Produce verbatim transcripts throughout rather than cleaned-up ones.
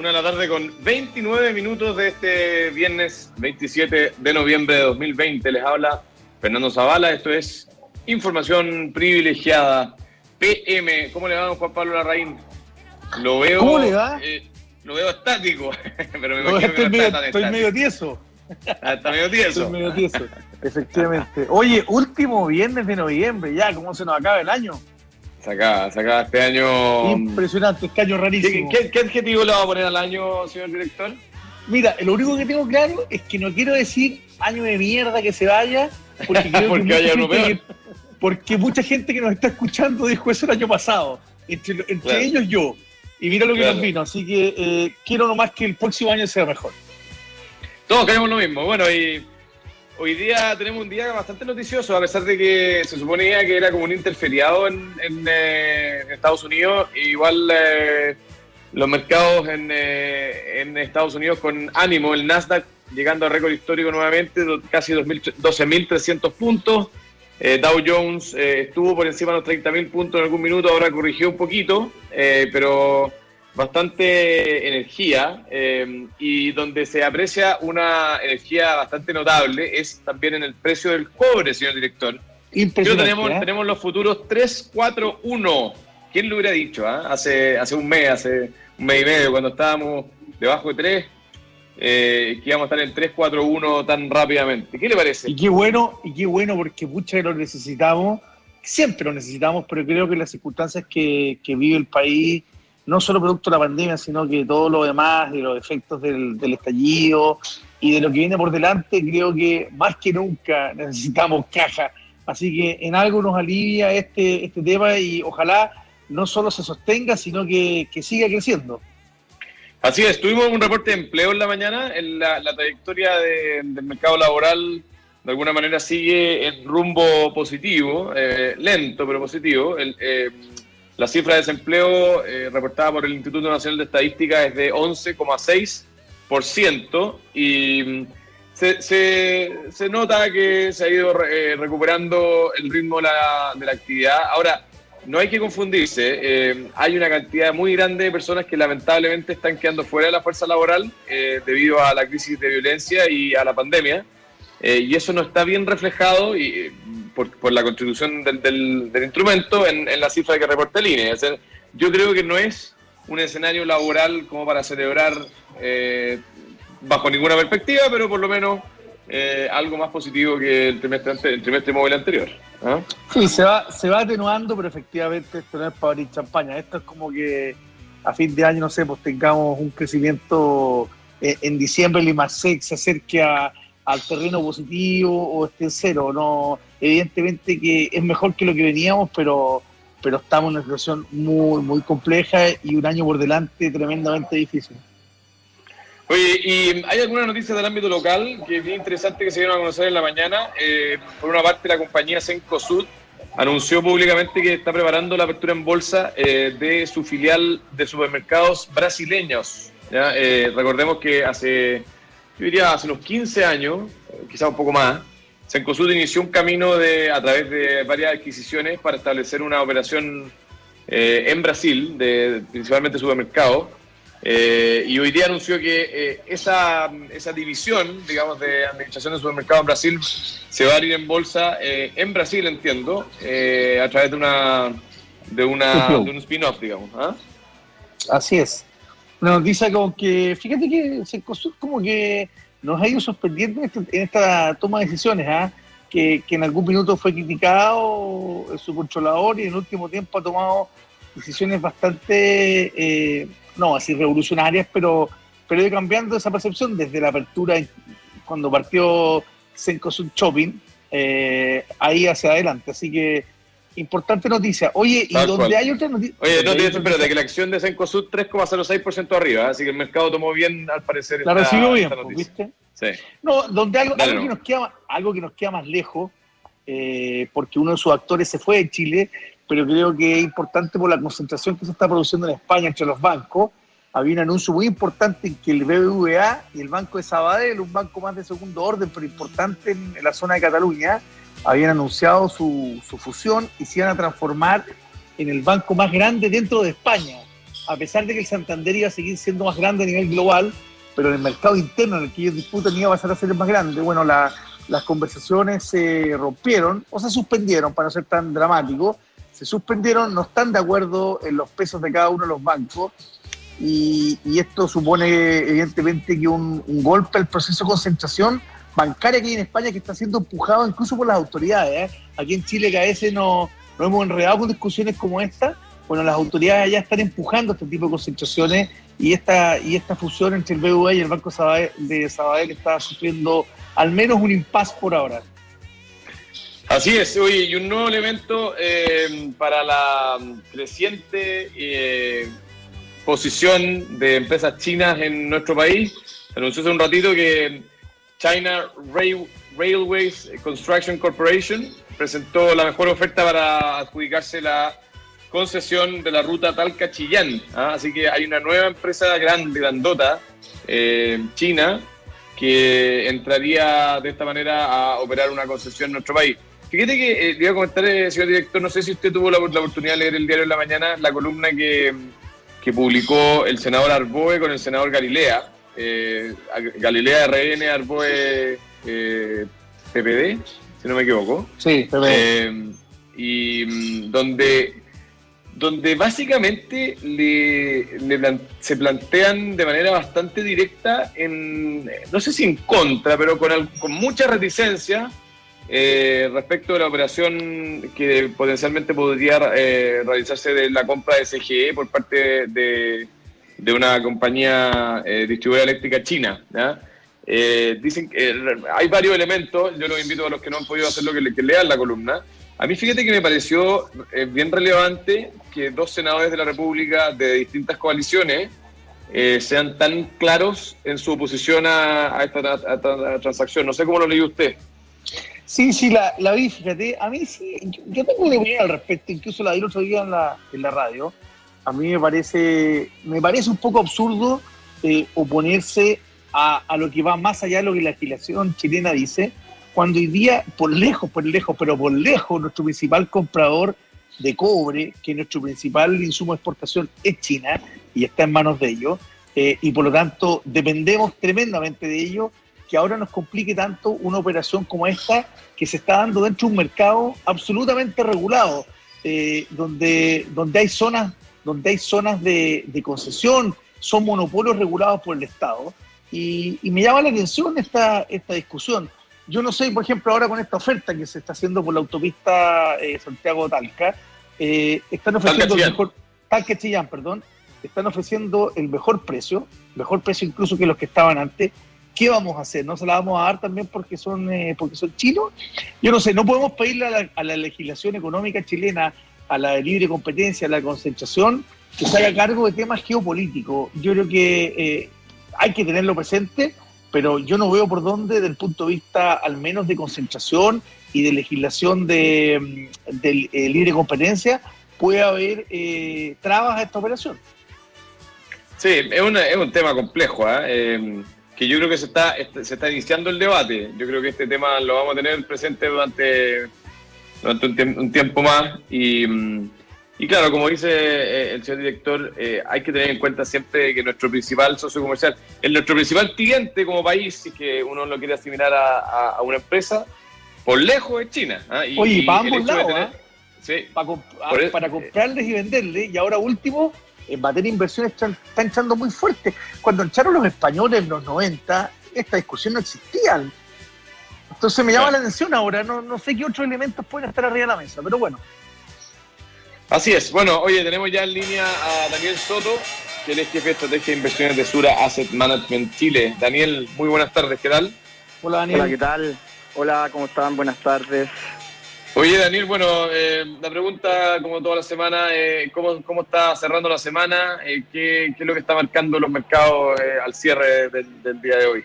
Una de la tarde con veintinueve minutos de este viernes veintisiete de noviembre de dos mil veinte. Les habla Fernando Zavala. Esto es Información Privilegiada P M. ¿Cómo le va, don Juan Pablo Larraín? Lo veo, ¿Cómo le va? Eh, lo veo estático, pero me no, imagino estoy que no medio, está tan estoy estático. medio tieso. Ah, está medio tieso. Estoy medio tieso, efectivamente. Oye, último viernes de noviembre, ya, ¿cómo se nos acaba el año? Se acaba, se acaba este año. Impresionante, este año rarísimo. ¿Qué, qué, qué adjetivo le va a poner al año, señor director? Mira, lo único que tengo claro es que no quiero decir año de mierda que se vaya, porque creo porque que mucha haya uno gente peor. que, porque mucha gente que nos está escuchando dijo eso el año pasado, entre, entre Claro. ellos yo. Y mira lo que Claro. nos vino, así que eh, quiero nomás que el próximo año sea mejor. Todos queremos lo mismo. Bueno, y hoy día tenemos un día bastante noticioso, a pesar de que se suponía que era como un interferiado en, en, eh, en Estados Unidos. Igual eh, los mercados en, eh, en Estados Unidos con ánimo, el Nasdaq llegando a récord histórico nuevamente, casi doce mil trescientos puntos. Eh, Dow Jones eh, estuvo por encima de los treinta mil puntos en algún minuto, ahora corrigió un poquito, eh, pero bastante energía, eh, y donde se aprecia una energía bastante notable es también en el precio del cobre, señor director. Impresionante. Pero tenemos, ¿eh? tenemos los futuros tres cuatro uno. ¿Quién lo hubiera dicho? ¿Ah? Hace, hace un mes, hace un mes y medio, cuando estábamos debajo de tres, eh, que íbamos a estar en tres cuatro uno tan rápidamente. ¿Qué le parece? Y qué bueno, y qué bueno porque muchas lo necesitamos, siempre lo necesitamos, pero creo que las circunstancias que, que vive el país, no solo producto de la pandemia, sino que todo lo demás, de los efectos del, del estallido y de lo que viene por delante, creo que más que nunca necesitamos caja. Así que en algo nos alivia este, este tema y ojalá no solo se sostenga, sino que, que siga creciendo. Así es, tuvimos un reporte de empleo en la mañana, en la, la trayectoria de, del mercado laboral de alguna manera sigue en rumbo positivo, eh, lento pero positivo. El, eh, la cifra de desempleo eh, reportada por el Instituto Nacional de Estadística es de once coma seis por ciento y se, se, se nota que se ha ido eh, recuperando el ritmo de la, de la actividad. Ahora, no hay que confundirse, eh, hay una cantidad muy grande de personas que lamentablemente están quedando fuera de la fuerza laboral eh, debido a la crisis de violencia y a la pandemia, eh, y eso no está bien reflejado y, por, por la constitución del, del, del instrumento en, en la cifra que reporta el I N E. O sea, yo creo que no es un escenario laboral como para celebrar eh, bajo ninguna perspectiva, pero por lo menos eh, algo más positivo que el trimestre, ante, el trimestre móvil anterior. ¿Ah? Sí, se va, se va atenuando, pero efectivamente esto no es para abrir champaña. Esto es como que a fin de año, no sé, pues tengamos un crecimiento en, en diciembre, el I M A S E C se acerque a, al terreno positivo o esté en cero. No, evidentemente que es mejor que lo que veníamos, pero, pero estamos en una situación muy, muy compleja y un año por delante tremendamente difícil. Oye, y hay algunas noticias del ámbito local que es bien interesante que se dieron a conocer en la mañana. Eh, por una parte, la compañía Cencosud anunció públicamente que está preparando la apertura en bolsa eh, de su filial de supermercados brasileños. ¿Ya? Eh, recordemos que hace, yo diría, hace unos quince años, quizás un poco más, Cencosud inició un camino de, a través de varias adquisiciones para establecer una operación eh, en Brasil, de principalmente supermercados. Eh, y hoy día anunció que eh, esa, esa división, digamos, de administración de supermercados en Brasil se va a abrir en bolsa eh, en Brasil, entiendo, eh, a través de una de una de un spin-off, digamos. ¿Ah? Así es. Una noticia como que, fíjate que Cencosud como que nos ha ido sorprendiendo en, este, en esta toma de decisiones, ¿ah? que, que en algún minuto fue criticado su controlador y en el último tiempo ha tomado decisiones bastante... Eh, no, así revolucionarias, pero, pero de cambiando esa percepción desde la apertura cuando partió Cencosud Shopping, eh, ahí hacia adelante. Así que, importante noticia. Oye, Tal y donde cual. hay otra noticia... Oye, no, te espérate, que la acción de Cencosud tres coma cero seis por ciento arriba, ¿eh? Así que el mercado tomó bien, al parecer, La esta, recibió bien, esta pues, noticia. ¿viste? Sí. No, donde algo, Dale, algo, no. que nos queda, algo que nos queda más lejos, eh, porque uno de sus actores se fue de Chile, pero creo que es importante por la concentración que se está produciendo en España entre los bancos. Había un anuncio muy importante en que el B B V A y el Banco de Sabadell, un banco más de segundo orden, pero importante en, en la zona de Cataluña, habían anunciado su, su fusión y se iban a transformar en el banco más grande dentro de España. a pesar de que el Santander iba a seguir siendo más grande a nivel global, pero en el mercado interno en el que ellos disputan iba a pasar a ser más grande. Bueno, la, las conversaciones se rompieron o se suspendieron, para no ser tan dramático, se suspendieron, no están de acuerdo en los pesos de cada uno de los bancos, y, y esto supone evidentemente que un, un golpe al proceso de concentración bancaria que hay en España, que está siendo empujado incluso por las autoridades, ¿eh? Aquí en Chile que a veces nos, nos hemos enredado con discusiones como esta. Bueno, las autoridades allá están empujando este tipo de concentraciones, y esta, y esta fusión entre el B B V A y el Banco Sabadell, de Sabadell está sufriendo al menos un impasse por ahora. Así es, oye, y un nuevo elemento eh, para la creciente eh, posición de empresas chinas en nuestro país. Se anunció hace un ratito que China Rail, Railways Construction Corporation presentó la mejor oferta para adjudicarse la concesión de la ruta Talca-Chillán. ¿ah? Así que hay una nueva empresa grande, grandota, eh, china, que entraría de esta manera a operar una concesión en nuestro país. Fíjate que, eh, le iba a comentar, eh, señor director, no sé si usted tuvo la, la oportunidad de leer el diario de la mañana, la columna que, que publicó el senador Arboe con el senador Galilea, eh, Galilea R N, Arboe eh, P P D, si no me equivoco. Sí, P P D. Eh, y mm, donde, donde básicamente le, le plan, se plantean de manera bastante directa, en, no sé si en contra, pero con, con mucha reticencia, Eh, respecto de la operación que potencialmente podría eh, realizarse de la compra de C G E por parte de, de una compañía eh, distribuidora eléctrica china, ¿ya? Eh, dicen que eh, hay varios elementos. Yo los invito a los que no han podido hacerlo que, que lean la columna. A mí, fíjate que me pareció eh, bien relevante que dos senadores de la República de distintas coaliciones eh, sean tan claros en su oposición a, a, esta, a esta transacción. No sé cómo lo leyó usted. Sí, sí, la, la vi, fíjate. A mí sí, yo, yo tengo una opinión al respecto, incluso la di el otro día en la, en la radio. A mí me parece, me parece un poco absurdo eh, oponerse a, a lo que va más allá de lo que la legislación chilena dice, cuando hoy día, por lejos, por lejos, pero por lejos, nuestro principal comprador de cobre, que nuestro principal insumo de exportación es China, y está en manos de ellos, eh, y por lo tanto dependemos tremendamente de ellos, que ahora nos complique tanto una operación como esta, que se está dando dentro de un mercado absolutamente regulado, eh, donde, donde hay zonas, donde hay zonas de, de concesión, son monopolios regulados por el Estado, y, y me llama la atención esta, esta discusión. Yo no sé, por ejemplo, ahora con esta oferta que se está haciendo por la autopista eh, Santiago-Talca, eh, están ofreciendo el mejor, Talca-Chillán, perdón, están ofreciendo el mejor precio, mejor precio incluso que los que estaban antes. ¿Qué vamos a hacer? ¿No se la vamos a dar también porque son eh, porque son chinos? Yo no sé, no podemos pedirle a la, a la legislación económica chilena, a la de libre competencia, a la concentración, que se haga cargo de temas geopolíticos. Yo creo que eh, hay que tenerlo presente, pero yo no veo por dónde, desde el punto de vista al menos de concentración y de legislación de, de, de libre competencia, puede haber eh, trabas a esta operación. Sí, es, una, es un tema complejo, ¿eh? Eh, que yo creo que se está, se está iniciando el debate. Yo creo que este tema lo vamos a tener presente durante, durante un, tiempo, un tiempo más. Y, y claro, como dice el señor director, eh, hay que tener en cuenta siempre que nuestro principal socio comercial, el nuestro principal cliente como país, si es que uno lo quiere asimilar a, a, a una empresa, por lejos es China. ¿eh? Y, Oye, para ambos lados, tener, ¿eh? Sí, para, comp el, para comprarles y venderles, y ahora último, en materia de inversiones está, está entrando muy fuerte. Cuando entraron los españoles en los noventa, esta discusión no existía. Entonces me llama la atención ahora, no, no sé qué otros elementos pueden estar arriba de la mesa, pero bueno. Así es. Bueno, oye, tenemos ya en línea a Daniel Soto, que él es jefe de estrategia de inversiones de Sura Asset Management Chile. Daniel, muy buenas tardes, ¿qué tal? Hola, Daniel. Hola, ¿qué tal? Hola, ¿cómo están? Buenas tardes. Oye, Daniel, bueno, eh, la pregunta, como toda la semana, eh, ¿cómo, ¿cómo está cerrando la semana? Eh, ¿qué, ¿Qué es lo que está marcando los mercados eh, al cierre del, del día de hoy?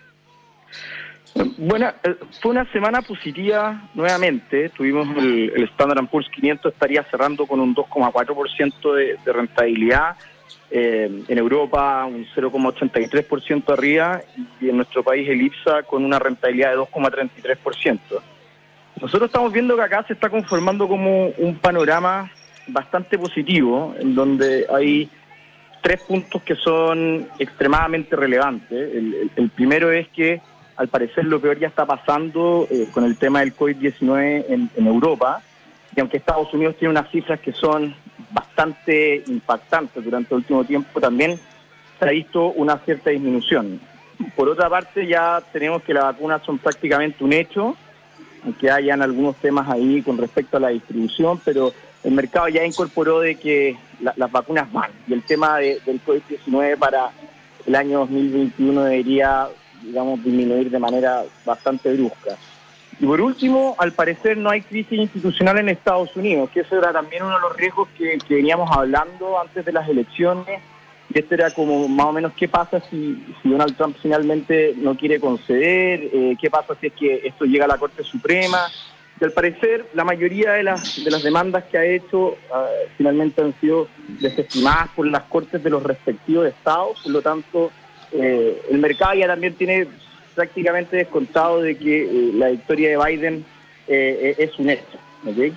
Bueno, fue una semana positiva nuevamente. Tuvimos el, el Standard and Poor's quinientos, estaría cerrando con un dos coma cuatro por ciento de, de rentabilidad. Eh, en Europa un cero coma ochenta y tres por ciento arriba, y en nuestro país el IPSA con una rentabilidad de dos coma treinta y tres por ciento. Nosotros estamos viendo que acá se está conformando como un panorama bastante positivo, en donde hay tres puntos que son extremadamente relevantes. El, el, el primero es que, al parecer, lo peor ya está pasando eh, con el tema del COVID diecinueve en, en Europa, y aunque Estados Unidos tiene unas cifras que son bastante impactantes durante el último tiempo, también se ha visto una cierta disminución. Por otra parte, ya tenemos que las vacunas son prácticamente un hecho, aunque hayan algunos temas ahí con respecto a la distribución, pero el mercado ya incorporó de que la, las vacunas van, y el tema de, del COVID diecinueve para el año dos mil veintiuno debería, digamos, disminuir de manera bastante brusca. Y por último, al parecer no hay crisis institucional en Estados Unidos, que eso era también uno de los riesgos que, que veníamos hablando antes de las elecciones, y esto era como más o menos qué pasa si, si Donald Trump finalmente no quiere conceder, eh, qué pasa si es que esto llega a la Corte Suprema. Y al parecer la mayoría de las, de las demandas que ha hecho uh, finalmente han sido desestimadas por las Cortes de los respectivos estados, por lo tanto eh, el mercado ya también tiene prácticamente descontado de que eh, la victoria de Biden eh, es un hecho, ¿okay?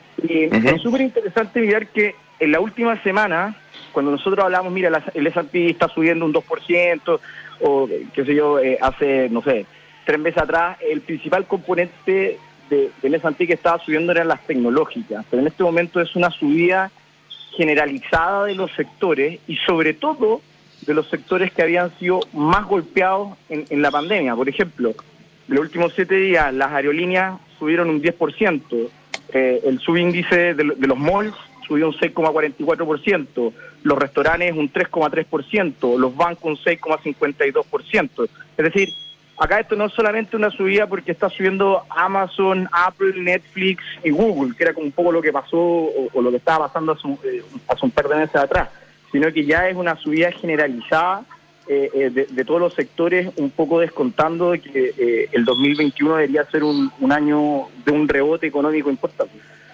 Y uh-huh. Es súper interesante mirar que en la última semana, cuando nosotros hablamos, mira, la, el ese and pe está subiendo un dos por ciento, o qué sé yo, eh, hace, no sé, tres meses atrás, el principal componente de, del ese and pe que estaba subiendo eran las tecnológicas, pero en este momento es una subida generalizada de los sectores, y sobre todo de los sectores que habían sido más golpeados en, en la pandemia. Por ejemplo, en los últimos siete días las aerolíneas subieron un diez por ciento, eh, el subíndice de, de los malls subió un seis coma cuarenta y cuatro por ciento, los restaurantes un tres coma tres por ciento, los bancos un seis coma cincuenta y dos por ciento. Es decir, acá esto no es solamente una subida porque está subiendo Amazon, Apple, Netflix y Google, que era como un poco lo que pasó o, o lo que estaba pasando hace un, eh, hace un par de meses atrás, sino que ya es una subida generalizada eh, eh, de, de todos los sectores, un poco descontando de que eh, el dos mil veintiuno debería ser un, un año de un rebote económico importante.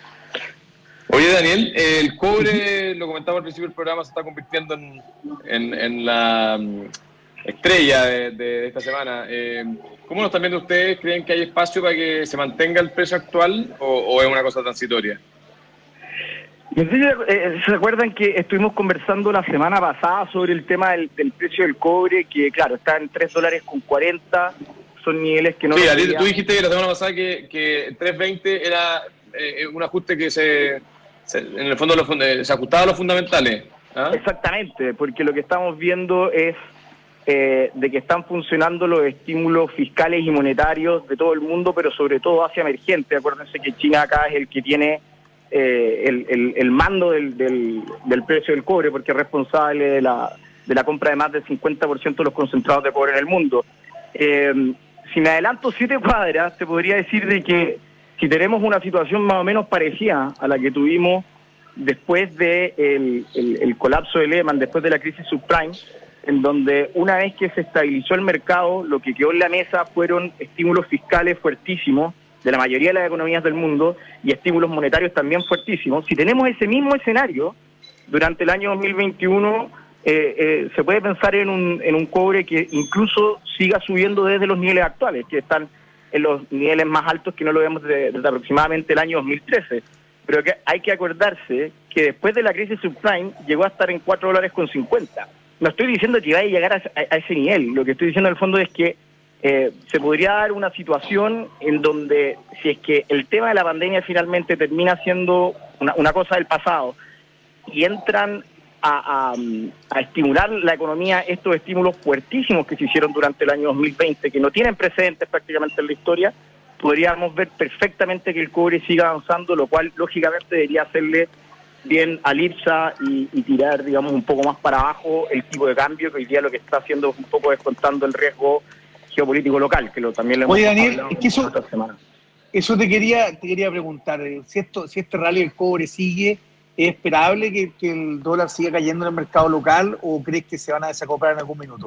Oye, Daniel, el cobre, lo comentaba al principio del programa, se está convirtiendo en, en, en la um, estrella de, de esta semana. Eh, ¿Cómo lo están viendo ustedes? ¿Creen que hay espacio para que se mantenga el precio actual o, o es una cosa transitoria? ¿Se acuerdan que estuvimos conversando la semana pasada sobre el tema del, del precio del cobre? Que, claro, está en tres dólares con cuarenta, son niveles que no... Sí, veíamos. Tú dijiste la semana pasada que, que tres veinte era eh, un ajuste que se, se, en el fondo los, se ajustaba a los fundamentales. ¿Ah? Exactamente, porque lo que estamos viendo es eh, de que están funcionando los estímulos fiscales y monetarios de todo el mundo, pero sobre todo hacia emergente. Acuérdense que China acá es el que tiene... Eh, el, el, el mando del, del, del precio del cobre, porque es responsable de la, de la compra de más del cincuenta por ciento de los concentrados de cobre en el mundo. Eh, si me adelanto siete cuadras, te podría decir de que si tenemos una situación más o menos parecida a la que tuvimos después de el, el, el colapso de Lehman, después de la crisis subprime, en donde una vez que se estabilizó el mercado, lo que quedó en la mesa fueron estímulos fiscales fuertísimos de la mayoría de las economías del mundo y estímulos monetarios también fuertísimos. Si tenemos ese mismo escenario durante el año dos mil veintiuno, eh, eh, se puede pensar en un, en un cobre que incluso siga subiendo desde los niveles actuales, que están en los niveles más altos que no lo vemos desde, desde aproximadamente el año dos mil trece. Pero que hay que acordarse que después de la crisis subprime llegó a estar en cuatro dólares con cincuenta. No estoy diciendo que vaya a llegar a, a, a ese nivel, lo que estoy diciendo en el fondo es que Eh, se podría dar una situación en donde, si es que el tema de la pandemia finalmente termina siendo una, una cosa del pasado y entran a, a, a estimular la economía, estos estímulos fuertísimos que se hicieron durante el año dos mil veinte, que no tienen precedentes prácticamente en la historia, podríamos ver perfectamente que el cobre siga avanzando, lo cual lógicamente debería hacerle bien al I P S A y, y tirar, digamos, un poco más para abajo el tipo de cambio, que hoy día lo que está haciendo es un poco descontando el riesgo geopolítico local, que lo también lo hemos Oye, Daniel, es que eso, esta semana. Eso te quería te quería preguntar, si esto si este rally del cobre sigue, ¿es esperable que, que el dólar siga cayendo en el mercado local o crees que se van a desacoplar en algún minuto?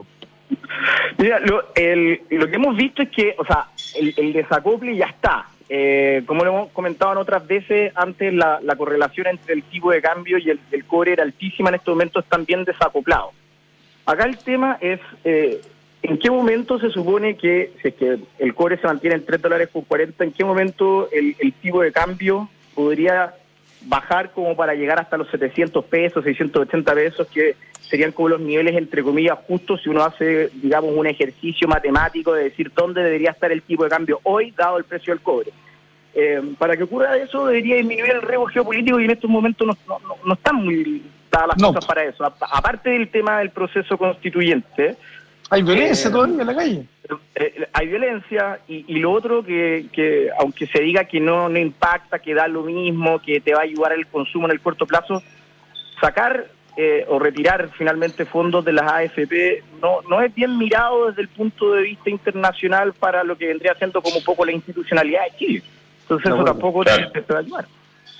Mira, lo, el, lo que hemos visto es que, o sea, el, el desacople ya está. Eh, como lo hemos comentado en otras veces, antes la, la correlación entre el tipo de cambio y el, el cobre era altísima, en estos momentos están bien desacoplados. Acá el tema es... Eh, ¿en qué momento se supone que, si es que el cobre se mantiene en tres dólares con cuarenta, en qué momento el, el tipo de cambio podría bajar como para llegar hasta los setecientos pesos, seiscientos ochenta pesos, que serían como los niveles, entre comillas, justos si uno hace, digamos, un ejercicio matemático de decir dónde debería estar el tipo de cambio hoy, dado el precio del cobre. Eh, para que ocurra eso, debería disminuir el riesgo geopolítico y en estos momentos no, no, no están muy dadas las no. cosas para eso. A, aparte del tema del proceso constituyente... Hay violencia eh, todavía en la calle. Eh, hay violencia y, y lo otro que, que aunque se diga que no, no impacta, que da lo mismo, que te va a ayudar el consumo en el corto plazo, sacar eh, o retirar finalmente fondos de las A F P no, no es bien mirado desde el punto de vista internacional para lo que vendría siendo como un poco la institucionalidad de Chile. Entonces no, eso bueno, tampoco claro. te, te va a ayudar.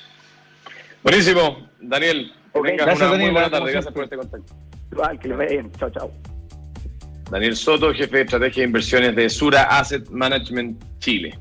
Buenísimo, Daniel. Que okay. Gracias, una Daniel. Muy buena tarde. Gracias por este contacto. Igual, que les vaya bien. Chao, chao. Daniel Soto, jefe de estrategia de inversiones de Sura Asset Management Chile.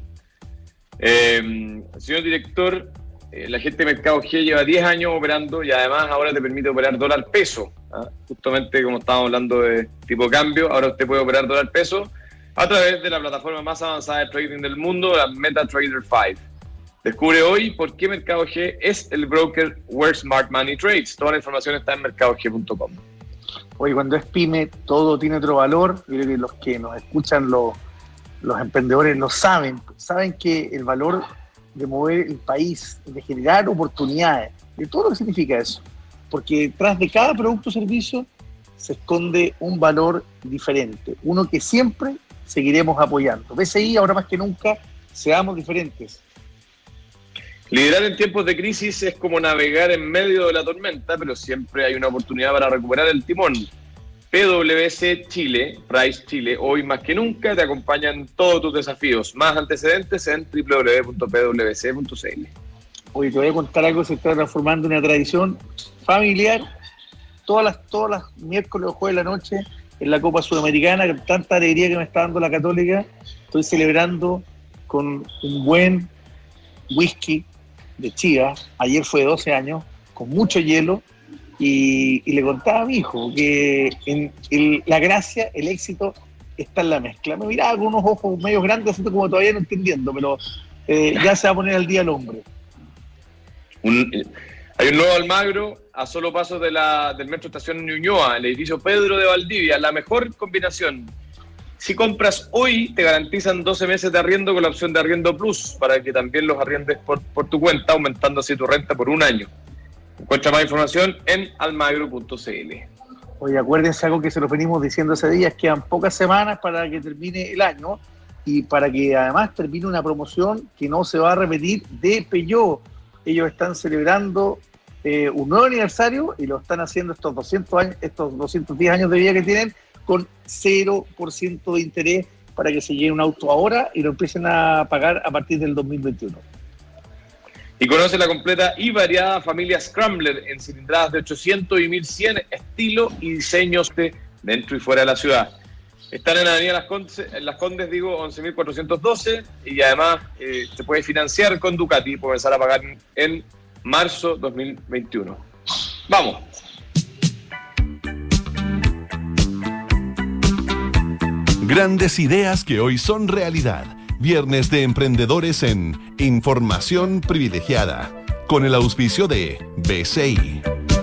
Eh, señor director, eh, la gente de Mercado G lleva diez años operando y además ahora te permite operar dólar peso. ¿Ah? Justamente como estábamos hablando de tipo de cambio, ahora usted puede operar dólar peso a través de la plataforma más avanzada de trading del mundo, la MetaTrader cinco. Descubre hoy por qué Mercado G es el broker where smart money trades. Toda la información está en mercado g punto com. Oye, cuando es pyme, todo tiene otro valor. Yo creo que los que nos escuchan, los, los emprendedores, lo saben. Saben que el valor de mover el país, de generar oportunidades, de todo lo que significa eso. Porque detrás de cada producto o servicio se esconde un valor diferente. Uno que siempre seguiremos apoyando. B C I, ahora más que nunca, seamos diferentes. Liderar en tiempos de crisis es como navegar en medio de la tormenta, pero siempre hay una oportunidad para recuperar el timón. P W C Chile, Price Chile, hoy más que nunca te acompañan todos tus desafíos. Más antecedentes en doble u doble u doble u punto p w c punto c l. Hoy te voy a contar algo que se está transformando en una tradición familiar. Todas las, todas las miércoles o jueves de la noche en la Copa Sudamericana, con tanta alegría que me está dando la Católica, estoy celebrando con un buen whisky de Chivas. Ayer fue doce años, con mucho hielo, y, y le contaba a mi hijo que en el, la gracia, el éxito está en la mezcla. Me miraba con unos ojos medio grandes, así como todavía no entendiendo, pero eh, ya se va a poner al día el hombre. Un, hay un nuevo Almagro a solo pasos de la, del Metro Estación Ñuñoa, el edificio Pedro de Valdivia, la mejor combinación. Si compras hoy, te garantizan doce meses de arriendo con la opción de Arriendo Plus, para que también los arriendes por, por tu cuenta, aumentando así tu renta por un año. Encuentra más información en almagro punto c l. Oye, acuérdense algo que se lo venimos diciendo ese día, es que quedan pocas semanas para que termine el año y para que además termine una promoción que no se va a repetir de Peugeot. Ellos están celebrando eh, un nuevo aniversario y lo están haciendo estos doscientos años, estos doscientos diez años de vida que tienen, con cero por ciento de interés para que se lleve un auto ahora y lo empiecen a pagar a partir del dos mil veintiuno. Y conoce la completa y variada familia Scrambler en cilindradas de ochocientos y mil cien, estilo y diseños de dentro y fuera de la ciudad. Están en la avenida Las Condes, en Las Condes digo, once mil cuatrocientos doce, y además eh, se puede financiar con Ducati y comenzar a pagar en marzo dos mil veintiuno. ¡Vamos! Grandes ideas que hoy son realidad. Viernes de Emprendedores en Información Privilegiada, con el auspicio de B C I.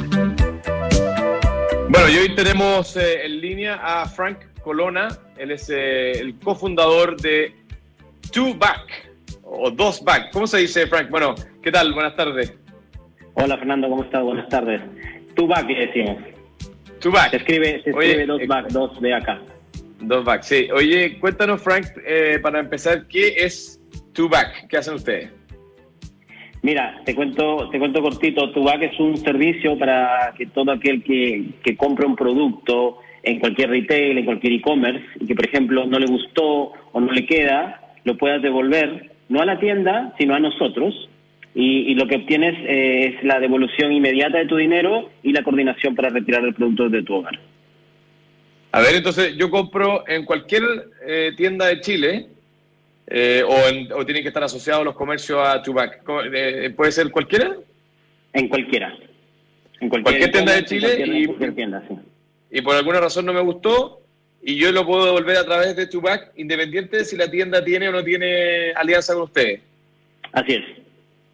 Bueno, y hoy tenemos eh, en línea a Frank Colonna. Él es eh, el cofundador de two back, o dos back. ¿Cómo se dice, Frank? Bueno, ¿qué tal? Buenas tardes. Hola, Fernando, ¿cómo estás? Buenas tardes. two back, decimos. two back. Se escribe, se Oye, escribe dos eh, back, dos de acá. Dos back, sí. Oye, cuéntanos, Frank, eh, para empezar, ¿qué es two back? ¿Qué hacen ustedes? Mira, te cuento te cuento cortito. two back es un servicio para que todo aquel que, que compre un producto en cualquier retail, en cualquier e-commerce, y que, por ejemplo, no le gustó o no le queda, lo puedas devolver, no a la tienda, sino a nosotros. Y, y lo que obtienes eh, es la devolución inmediata de tu dinero y la coordinación para retirar el producto de tu hogar. A ver, entonces, yo compro en cualquier eh, tienda de Chile, eh, o, en, o tienen que estar asociados los comercios a two back. Eh, ¿Puede ser cualquiera? En cualquiera. En cualquier, cualquier tienda de Chile, cualquier, y, cualquier tienda, sí. Y por alguna razón no me gustó, y yo lo puedo devolver a través de two back, independiente de si la tienda tiene o no tiene alianza con ustedes. Así es.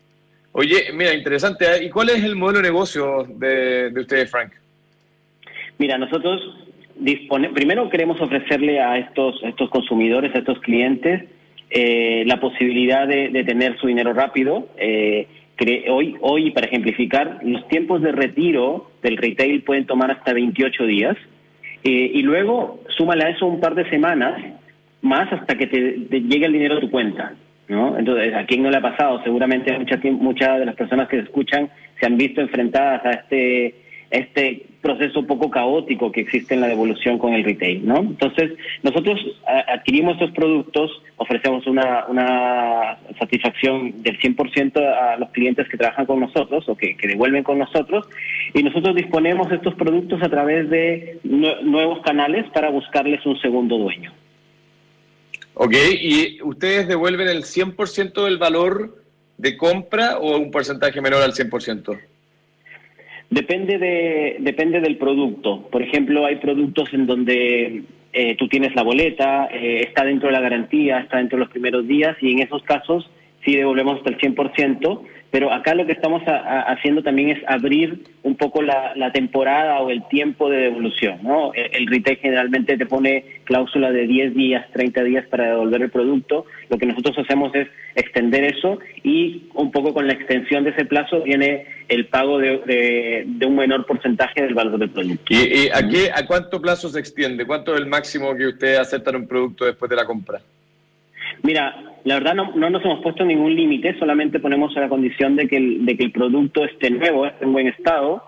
Oye, mira, interesante. ¿eh? ¿Y cuál es el modelo de negocio de, de ustedes, Frank? Mira, nosotros dispone, primero queremos ofrecerle a estos, a estos consumidores, a estos clientes, eh, la posibilidad de, de tener su dinero rápido. Eh, hoy, hoy, para ejemplificar, los tiempos de retiro del retail pueden tomar hasta veintiocho días. Eh, y luego, súmale a eso un par de semanas más hasta que te, te llegue el dinero a tu cuenta, ¿no? Entonces, ¿a quién no le ha pasado? Seguramente muchas muchas de las personas que escuchan se han visto enfrentadas a este este proceso poco caótico que existe en la devolución con el retail, ¿no? Entonces, nosotros adquirimos estos productos, ofrecemos una, una satisfacción del cien por ciento a los clientes que trabajan con nosotros o que, que devuelven con nosotros, y nosotros disponemos de estos productos a través de nuevos canales para buscarles un segundo dueño. Ok, ¿y ustedes devuelven el cien por ciento del valor de compra o un porcentaje menor al cien por ciento? Depende de depende del producto. Por ejemplo, hay productos en donde eh, tú tienes la boleta, eh, está dentro de la garantía, está dentro de los primeros días, y en esos casos sí devolvemos hasta el cien por ciento, pero acá lo que estamos a, a, haciendo también es abrir un poco la, la temporada o el tiempo de devolución, ¿no? El, el retail generalmente te pone cláusula de diez días, treinta días para devolver el producto. Lo que nosotros hacemos es extender eso, y un poco con la extensión de ese plazo viene el pago de, de, de un menor porcentaje del valor del producto. ¿Y, y a, qué, a cuánto plazo se extiende? ¿Cuánto es el máximo que ustedes aceptan un producto después de la compra? Mira, la verdad no, no nos hemos puesto ningún límite, solamente ponemos a la condición de que el, de que el producto esté nuevo, esté en buen estado.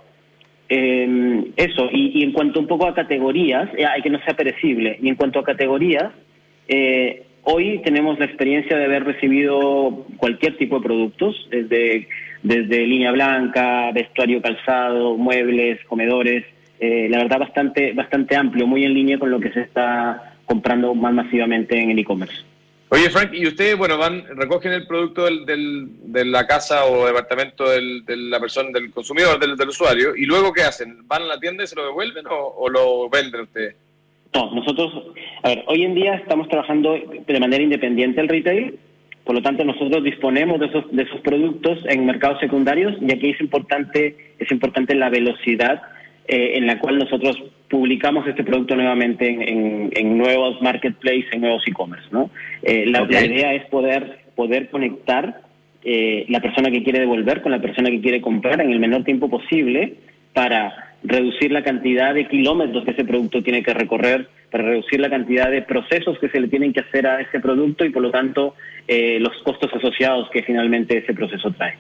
Eh, eso, y, y en cuanto un poco a categorías, eh, hay que no sea perecible, y en cuanto a categorías, eh, hoy tenemos la experiencia de haber recibido cualquier tipo de productos, desde, desde línea blanca, vestuario, calzado, muebles, comedores, eh, la verdad bastante, bastante amplio, muy en línea con lo que se está comprando más masivamente en el e-commerce. Oye, Frank, ¿y ustedes, bueno, van, recogen el producto del, del, de la casa o departamento del, de la persona, del consumidor, del, del usuario, y luego qué hacen? ¿Van a la tienda y se lo devuelven o, o lo venden ustedes? No, nosotros, a ver, hoy en día estamos trabajando de manera independiente el retail, por lo tanto nosotros disponemos de esos, de esos productos en mercados secundarios, y aquí es importante, es importante la velocidad eh, en la cual nosotros publicamos este producto nuevamente en, en, en nuevos marketplaces, en nuevos e-commerce, ¿no? Eh, la, okay. la idea es poder, poder conectar eh, la persona que quiere devolver con la persona que quiere comprar en el menor tiempo posible, para reducir la cantidad de kilómetros que ese producto tiene que recorrer, para reducir la cantidad de procesos que se le tienen que hacer a ese producto, y por lo tanto eh, los costos asociados que finalmente ese proceso trae.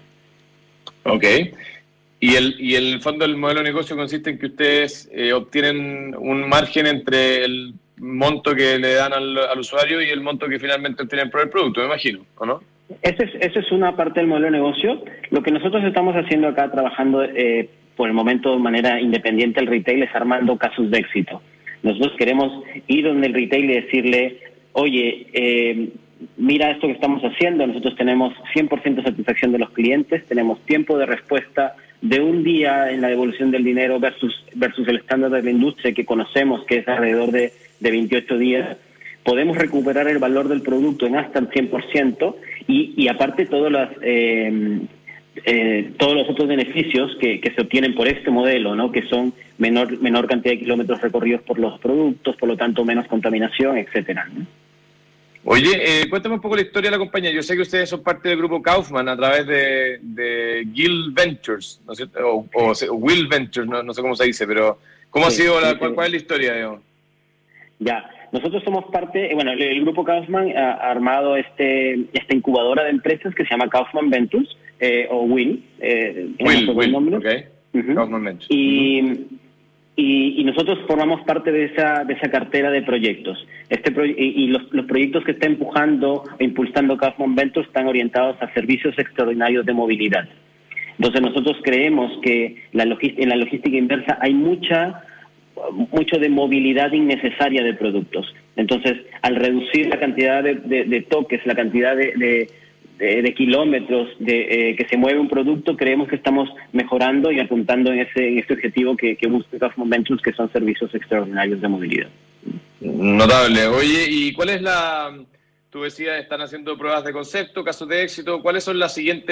Ok. Y el, y el fondo del modelo de negocio consiste en que ustedes eh, obtienen un margen entre el monto que le dan al, al usuario y el monto que finalmente obtienen por el producto, me imagino, ¿o no? Esa es, esa es una parte del modelo de negocio. Lo que nosotros estamos haciendo acá, trabajando eh, por el momento de manera independiente al retail, es armando casos de éxito. Nosotros queremos ir donde el retail y decirle, oye, eh, mira esto que estamos haciendo, nosotros tenemos cien por ciento satisfacción de los clientes, tenemos tiempo de respuesta de un día en la devolución del dinero versus versus el estándar de la industria que conocemos, que es alrededor de, de veintiocho días. Podemos recuperar el valor del producto en hasta el cien por ciento, y, y aparte todas las, eh, eh, todos los otros beneficios que, que se obtienen por este modelo, ¿no? Que son menor menor cantidad de kilómetros recorridos por los productos, por lo tanto menos contaminación, etcétera, ¿no? Oye, eh, cuéntame un poco la historia de la compañía. Yo sé que ustedes son parte del grupo Kaufman a través de, de Gill Ventures, ¿no es cierto? O, o, o Will Ventures, no, no sé cómo se dice, pero ¿cómo sí, ha sido, la, sí, cuál, cuál es la historia, digamos? Ya, nosotros somos parte, bueno, el, el grupo Kaufman ha, ha armado este esta incubadora de empresas que se llama Kaufman Ventures, eh, o Will, eh, Will, Will, nombre. Okay. Uh-huh. Kaufman Ventures. Y... Uh-huh. Y, y nosotros formamos parte de esa de esa cartera de proyectos. Este pro, y, y los, los proyectos que está empujando e impulsando Kaufman Ventures están orientados a servicios extraordinarios de movilidad. Entonces nosotros creemos que la en la logística inversa hay mucha mucho de movilidad innecesaria de productos. Entonces, al reducir la cantidad de, de, de toques, la cantidad de, de De, de kilómetros de eh, que se mueve un producto, creemos que estamos mejorando y apuntando en ese en este objetivo que, que busca Kaufman Ventures, que son servicios extraordinarios de movilidad. Notable. Oye, ¿y cuál es la...? Tú decías, están haciendo pruebas de concepto, casos de éxito. ¿Cuáles son las siguientes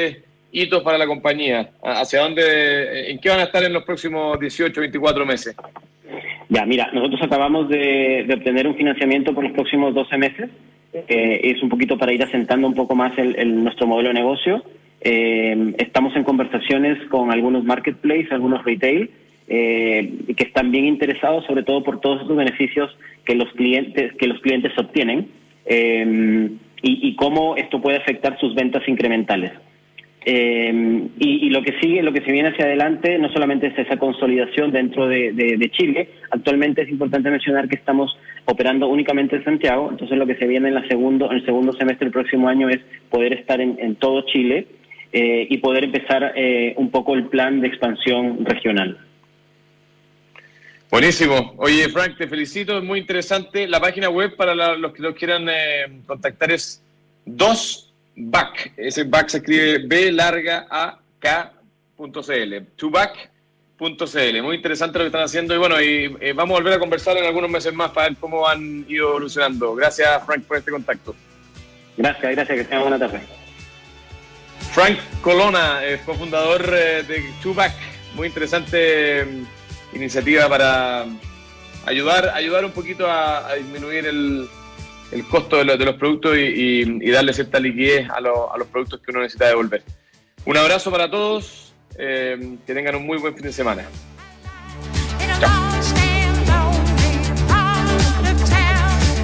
hitos para la compañía? ¿Hacia dónde, en qué van a estar en los próximos dieciocho, veinticuatro meses? Ya, mira, nosotros acabamos de, de obtener un financiamiento por los próximos doce meses. Eh, es un poquito para ir asentando un poco más el, el, nuestro modelo de negocio. Eh, estamos en conversaciones con algunos marketplaces, algunos retail, eh, que están bien interesados, sobre todo por todos esos beneficios que los clientes que los clientes obtienen, eh, y, y cómo esto puede afectar sus ventas incrementales. Eh, y, y lo que sigue, lo que se viene hacia adelante, no solamente es esa consolidación dentro de, de, de Chile. Actualmente es importante mencionar que estamos operando únicamente en Santiago, entonces lo que se viene en, la segundo, en el segundo semestre del próximo año es poder estar en, en todo Chile eh, y poder empezar eh, un poco el plan de expansión regional. Buenísimo. Oye, Frank, te felicito, es muy interesante. La página web para la, los que los quieran eh, contactar es dos back. Ese back se escribe B larga A K punto C L. two back punto C L. Muy interesante lo que están haciendo y bueno, y, eh, vamos a volver a conversar en algunos meses más para ver cómo han ido evolucionando. Gracias, Frank, por este contacto. Gracias, gracias, que tengan buena tarde. Frank Colonna, eh, cofundador eh, de two back. Muy interesante eh, iniciativa para ayudar, ayudar un poquito a, a disminuir el, el costo de, lo, de los productos y, y, y darle cierta liquidez a, lo, a los productos que uno necesita devolver. Un abrazo para todos. Eh, que tengan un muy buen fin de semana.